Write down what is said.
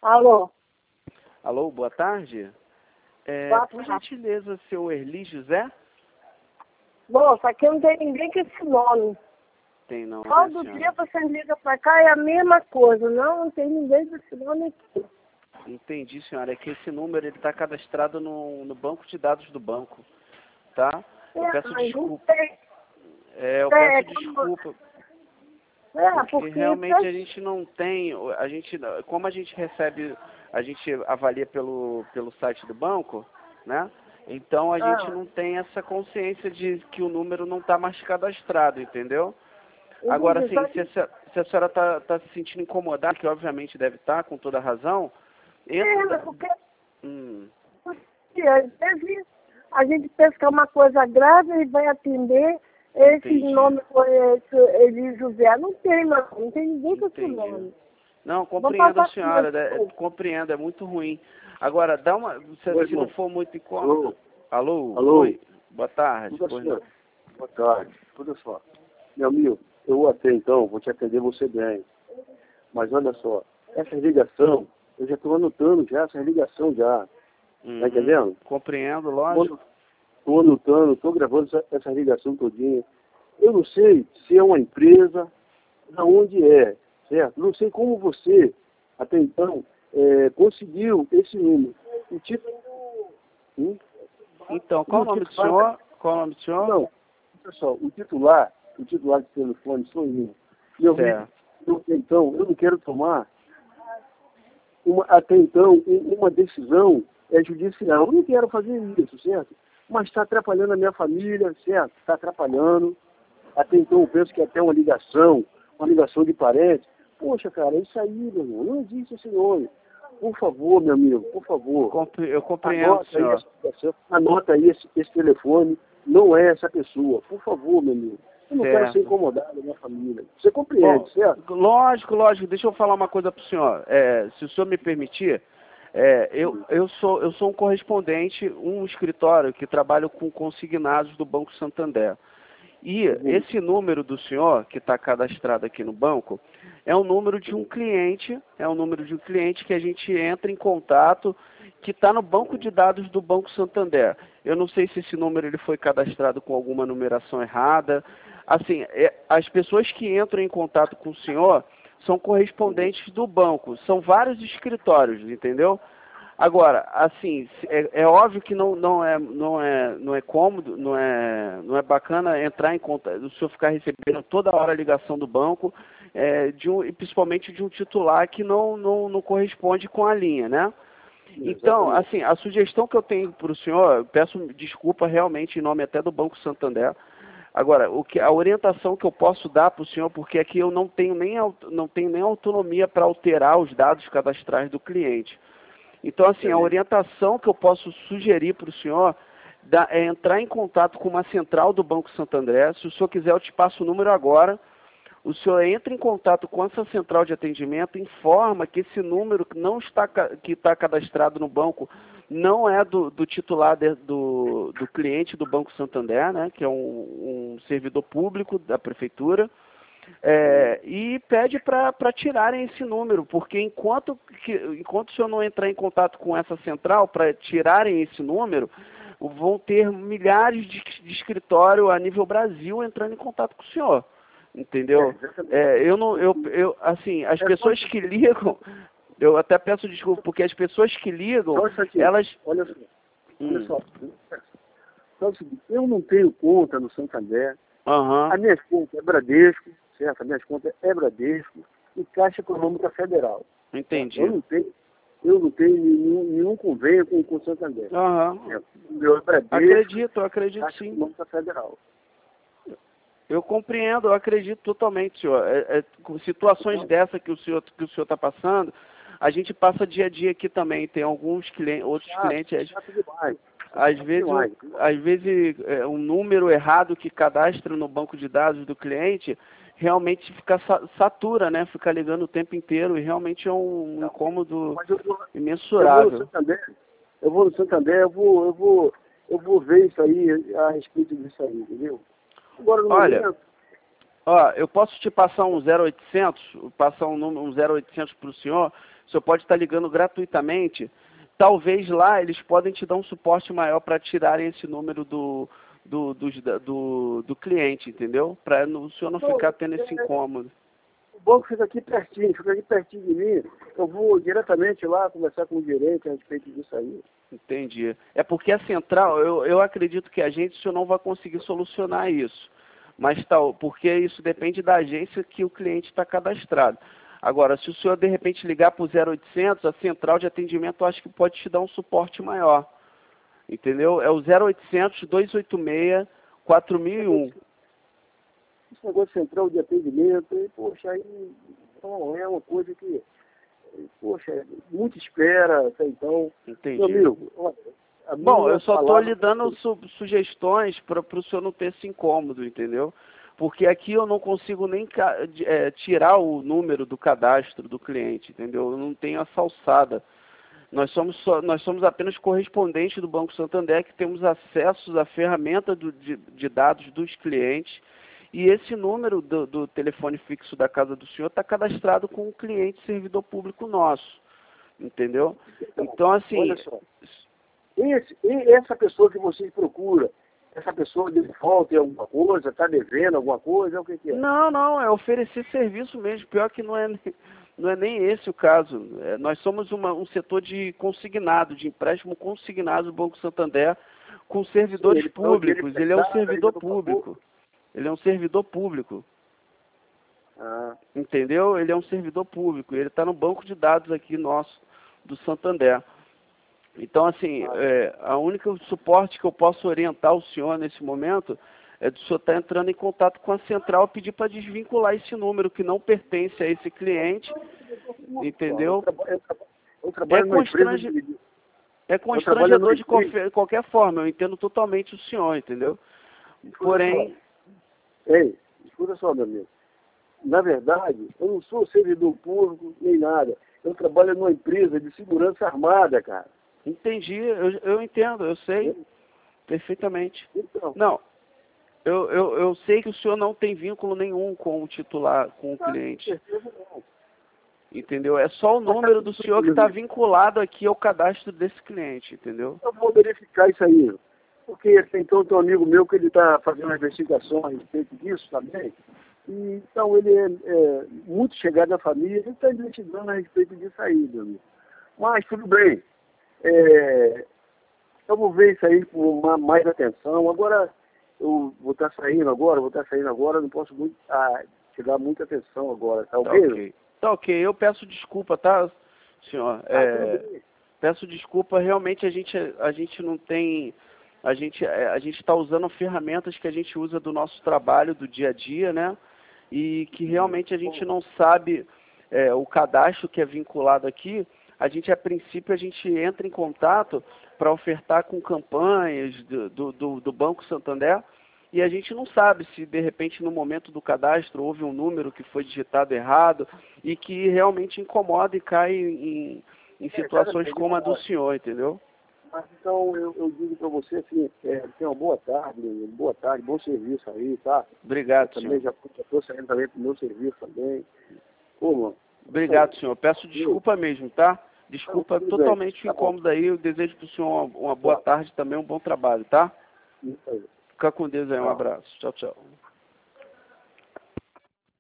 Alô? Alô, boa tarde. Boa Por tarde. gentileza, seu Erli José? Moça, aqui não tem ninguém com esse nome. Tem não, né, Todo senhora? dia você liga pra cá é a mesma coisa. Não tem ninguém com esse nome aqui. Entendi, senhora. É que esse número ele está cadastrado no banco de dados do banco, tá? Eu peço Mas não desculpa. tem. Eu É, peço desculpa, porque porque realmente a gente não tem, como a gente recebe, a gente avalia pelo site do banco, né? Então a gente não tem essa consciência de que o número não está mais cadastrado, entendeu? Agora, assim, se a senhora está se sentindo incomodada, que obviamente deve estar, com toda razão, entra... porque Hum, às vezes a gente pensa que é uma coisa grave e vai atender. Esse entendi, nome foi esse Eli José. Não tem, não tem ninguém com esse entendi. nome. Não, Vou compreendo a passar com senhora, você. compreendo, é muito ruim. Agora, se não for muito incômodo... Alô? Alô? Alô? Oi, boa tarde. Tudo Pois assim, não. boa tarde. Olha só. Meu amigo, eu até então vou te atender você bem. Mas olha só, essa ligação, eu já estou anotando já, essa ligação já. Tá entendendo? Compreendo, lógico. Estou anotando, estou gravando essa ligação todinha. Eu não sei se é uma empresa, da onde é, certo? Não sei como você, até então, conseguiu esse número. O tipo... Então, qual o nome do senhor? Qual o nome do senhor? Não, pessoal, o titular de telefone sou eu. E eu, Certo. então, eu não quero tomar até então uma decisão judicial. Eu não quero fazer isso, certo? Mas está atrapalhando a minha família, certo? Está atrapalhando. Até então eu penso que é até uma ligação de parente. Poxa, cara, isso aí, meu irmão, não existe esse nome. Por favor, meu amigo, por favor. Eu compreendo, senhor. Anota aí esse telefone, não é essa pessoa. Por favor, meu amigo. Eu não quero ser incomodado da minha família. Você compreende, Bom, certo? lógico. Deixa eu falar uma coisa para o senhor. Se o senhor me permitir, eu sou um correspondente, um escritório que trabalha com consignados do Banco Santander. E esse número do senhor, que está cadastrado aqui no banco, é um número de um cliente, que a gente entra em contato, que está no banco de dados do Banco Santander. Eu não sei se esse número ele foi cadastrado com alguma numeração errada. Assim, as pessoas que entram em contato com o senhor são correspondentes do banco, são vários escritórios, entendeu? Agora, assim, é óbvio que não é cômodo, não é bacana entrar em contato, o senhor ficar recebendo toda hora a ligação do banco, e principalmente de um titular que não corresponde com a linha, né? Então, assim, a sugestão que eu tenho para o senhor, eu peço desculpa realmente em nome até do Banco Santander. Agora, a orientação que eu posso dar para o senhor, porque aqui eu não tenho nem autonomia para alterar os dados cadastrais do cliente. Então, assim, a orientação que eu posso sugerir para o senhor é entrar em contato com uma central do Banco Santander. Se o senhor quiser, eu te passo o número agora. O senhor entra em contato com essa central de atendimento, informa que esse número que está cadastrado no banco não é do titular do cliente do Banco Santander, né, que é um servidor público da prefeitura. E pede para tirarem esse número, porque enquanto o senhor não entrar em contato com essa central para tirarem esse número, vão ter milhares de escritório a nível Brasil entrando em contato com o senhor, entendeu? Assim, as pessoas que ligam, eu até peço desculpa, porque as pessoas que ligam, elas... Olha só. Só o seguinte, eu não tenho conta no Santander. A minha conta é Bradesco, certo? A minha conta é Bradesco e Caixa Econômica Federal. Entendi. Eu não tenho nenhum convênio com o Santander. Meu é Bradesco, Acredito Caixa sim. Econômica Federal. Eu compreendo, eu acredito totalmente, senhor. Com situações dessa que o senhor está passando, a gente passa dia a dia aqui também. Tem alguns clientes, outros clientes. Às vezes um número errado que cadastra no banco de dados do cliente realmente fica satura, né? Fica ligando o tempo inteiro e realmente é um incômodo imensurável. Eu vou no Santander, eu vou ver isso aí, a respeito disso aí, entendeu? Agora, olha, eu posso te passar um 0800, passar um 0800 para o senhor. senhor pode estar ligando gratuitamente. Talvez lá eles podem te dar um suporte maior para tirarem esse número do cliente, entendeu? Para o senhor não ficar tendo esse incômodo. O banco fica aqui pertinho de mim. Eu vou diretamente lá conversar com o gerente a respeito disso aí. Entendi. É porque a central, eu acredito que a gente, o senhor não vai conseguir solucionar isso. Mas tal, porque isso depende da agência que o cliente está cadastrado. Agora, se o senhor de repente ligar para o 0800, a central de atendimento eu acho que pode te dar um suporte maior. Entendeu? É o 0800 286 4001. Esse negócio de central de atendimento, e, poxa, aí não é uma coisa que, poxa, muita espera, até então. Entendi. Meu amigo, olha, bom, eu só estou lhe dando sugestões para o senhor não ter esse incômodo, entendeu? Porque aqui eu não consigo nem tirar o número do cadastro do cliente, entendeu? Eu não tenho essa alçada. Nós somos apenas correspondentes do Banco Santander, que temos acesso à ferramenta de dados dos clientes, e esse número do telefone fixo da casa do senhor está cadastrado com um cliente servidor público nosso, entendeu? Então, assim... Olha só, essa pessoa que vocês procuram, essa pessoa default alguma coisa, está devendo alguma coisa, o que é? Não, é oferecer serviço mesmo. Pior que não é nem esse o caso. Nós somos um setor de consignado, de empréstimo consignado do Banco Santander com servidores públicos. Ele é um servidor público. Ele é um servidor público. Entendeu? Ele é um servidor público. Ele está no banco de dados aqui nosso, do Santander. Então, assim, a única suporte que eu posso orientar o senhor nesse momento é do senhor estar entrando em contato com a central e pedir para desvincular esse número que não pertence a esse cliente, entendeu? É constrangedor de qualquer forma, eu entendo totalmente o senhor, entendeu? Porém... Ei, escuta só, meu amigo. Na verdade, eu não sou servidor público nem nada. Eu trabalho numa empresa de segurança armada, cara. Entendi, eu entendo, eu sei perfeitamente. Então, não, eu sei que o senhor não tem vínculo nenhum com o titular, com o cliente. Entendeu? É só o número do senhor que está vinculado aqui ao cadastro desse cliente, entendeu? Eu vou verificar isso aí. Porque então tem um amigo meu que ele está fazendo uma investigação a respeito disso também. E, então ele é muito chegado à família, ele está investigando a respeito disso aí, meu amigo. Mas tudo bem. Eu vou ver isso aí com mais atenção. Agora, eu vou estar saindo agora, não posso te dar muita atenção agora, tá ok? Tá ok, eu peço desculpa, tá, senhor? Peço desculpa, realmente a gente não tem... A gente está usando ferramentas que a gente usa do nosso trabalho, do dia a dia, né? E que realmente a gente não sabe o cadastro que é vinculado aqui. A princípio, a gente entra em contato para ofertar com campanhas do Banco Santander e a gente não sabe se, de repente, no momento do cadastro houve um número que foi digitado errado e que realmente incomoda e cai em situações como a do senhor, entendeu? Mas então, eu digo para você assim, tenha uma boa tarde, bom serviço aí, tá? Obrigado, senhor. Já estou saindo também para o meu serviço também. Pô, mano. Obrigado, senhor. Peço desculpa mesmo, tá? Desculpa totalmente o incômodo aí. Eu desejo para o senhor uma boa tarde também, um bom trabalho, tá? Isso aí. Fica com Deus aí, um abraço. Tchau, tchau.